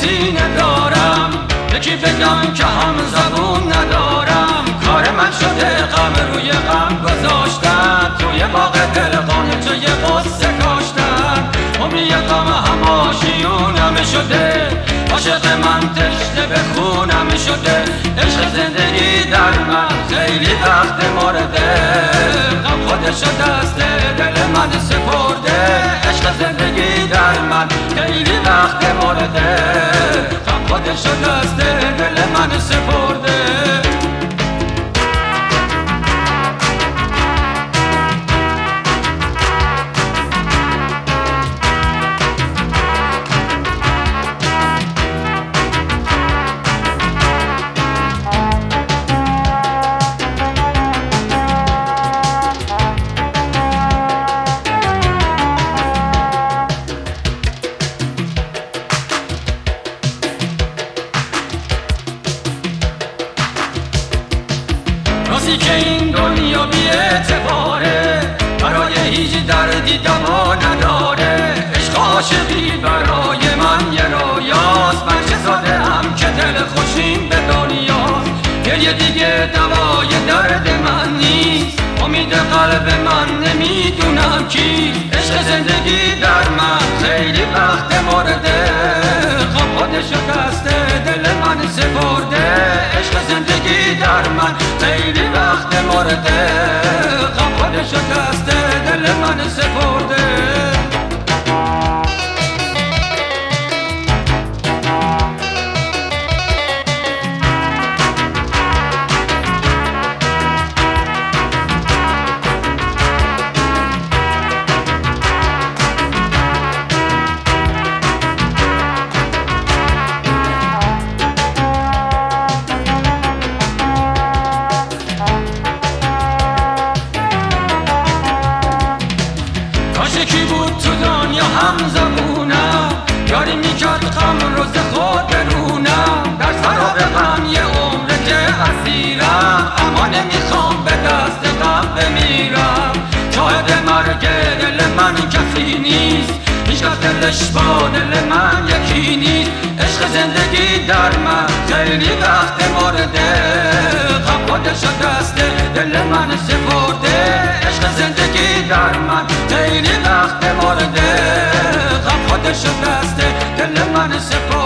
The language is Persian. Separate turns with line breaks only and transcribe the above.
سینه دارم، یکی بگم که هم زبون ندارم. کار من شده غم روی غم گذاشتن، توی باغ دلقانه توی قصه کاشتن. عمری غم هماشیونم شده، عاشق من تشنه به خونم شده. عشق زندگی در من خیلی وقت مرده، غم خودشو دست دل من سپرده. عشق زندگی در من خیلی وقت مرده، غم خودشو دست دل من سپرده. راستی که این دنیا بی اعتباره، برای هیچ دردی دوا نداره. عشق عاشقی برای من یه رویاست، من چه ساده هم که دل خوشیم به دنیاست. گریه دیگه دوای درد من نیست، امید قلب من نمیدونم کی. عشق زندگی در من خیلی وقت مرده، غم خودشو دست دل من سپرده. عشق زندگی در من خیلی وقت مرده، غم خودشو دست دل من سپرده. یکی بود تو دنیا هم زبونم، یاری میکرد غم روز خود برونم. در سراب غم یه عمره که اسیرم، اما نمیخوام به دست غم بمیرم. شاهد مرگ دل من کسی نیست، هیچکس دلش با دل من یکی نیست. عشق زندگی در من خیلی وقت مرده، غم خودشو دست دل من سپرده. عشق زندگی در من خیلی وقت مرده، غم خودشو دست دل من سپرده.